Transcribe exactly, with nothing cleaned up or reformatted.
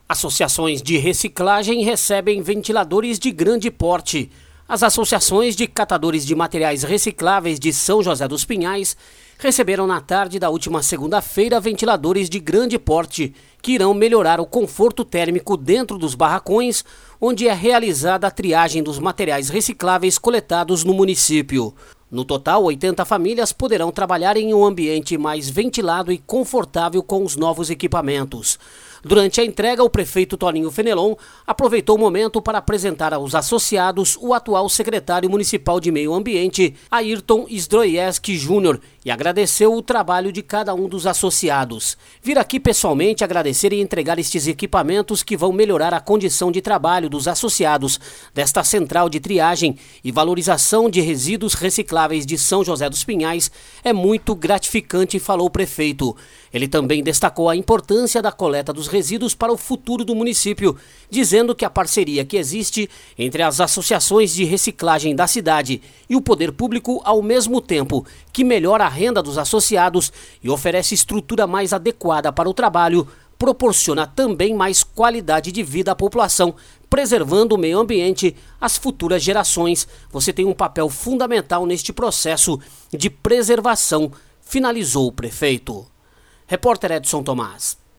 Associações de reciclagem recebem ventiladores de grande porte. As associações de catadores de materiais recicláveis de São José dos Pinhais receberam na tarde da última segunda-feira ventiladores de grande porte, que irão melhorar o conforto térmico dentro dos barracões, onde é realizada a triagem dos materiais recicláveis coletados no município. No total, oitenta famílias poderão trabalhar em um ambiente mais ventilado e confortável com os novos equipamentos. Durante a entrega, o prefeito Toninho Fenelon aproveitou o momento para apresentar aos associados o atual secretário municipal de Meio Ambiente, Ayrton Zdroieski Júnior, e agradeceu o trabalho de cada um dos associados. Vir aqui pessoalmente agradecer e entregar estes equipamentos que vão melhorar a condição de trabalho dos associados desta central de triagem e valorização de resíduos recicláveis de São José dos Pinhais é muito gratificante, falou o prefeito. Ele também destacou a importância da coleta dos resíduos para o futuro do município, dizendo que a parceria que existe entre as associações de reciclagem da cidade e o poder público, ao mesmo tempo que melhora a renda dos associados e oferece estrutura mais adequada para o trabalho, proporciona também mais qualidade de vida à população, preservando o meio ambiente às futuras gerações. Você tem um papel fundamental neste processo de preservação, finalizou o prefeito. Repórter Edson Tomás.